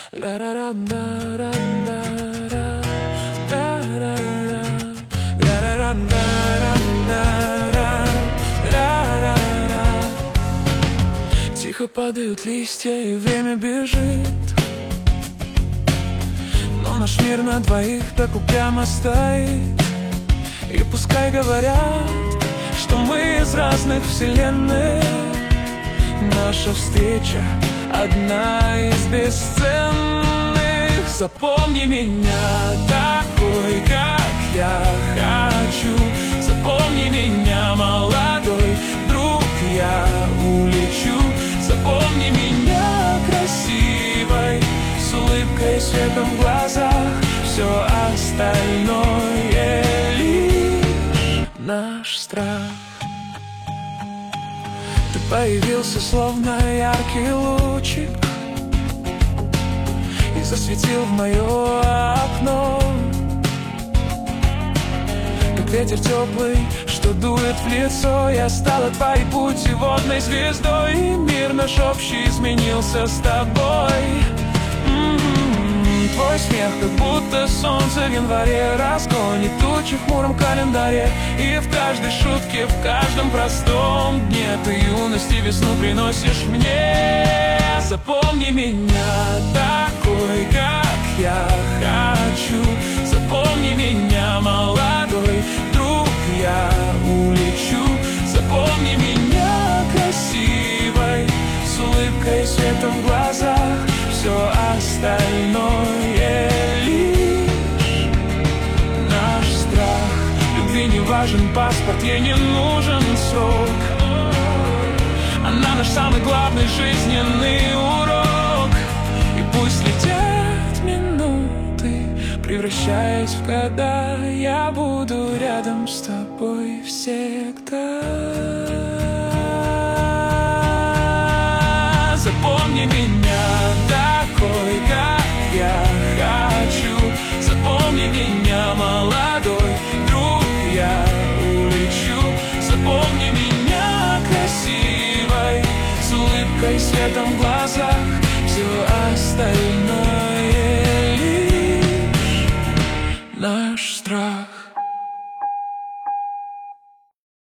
Тихо падают листья, и время бежит, но наш мир на двоих так упрямо стоит. И пускай говорят, что мы из разных вселенных, наша встреча одна из бесценных. Запомни меня такой, как я хочу. Запомни меня, молодой друг, я улечу. Запомни меня красивой, с улыбкой, светом в глазах. Все остальное лишь наш страх. Ты появился словно яркий лучик и засветил в мое окно, как ветер теплый, что дует в лицо. Я стала твоей путеводной звездой, и мир наш общий изменился с тобой. Твой смех, как будто солнце в январе, разгонит тучи в хмуром календаре. И в каждой шутке, в каждом простом дне ты юность и весну приносишь мне. Запомни меня такой, как я хочу. Запомни меня, молодой друг, я улечу. Запомни меня красивой, с улыбкой, светом в глазах. Все остальное лишь наш страх. Любви не важен паспорт, ей не нужен срок. Она наш самый главный жизненный урок. И пусть летят минуты, превращаясь в года, я буду рядом с тобой всегда. Запомни меня такой, как я хочу. Запомни меня, молодой друг, я улечу. Запомни меня красивой, с улыбкой, светом в глазах.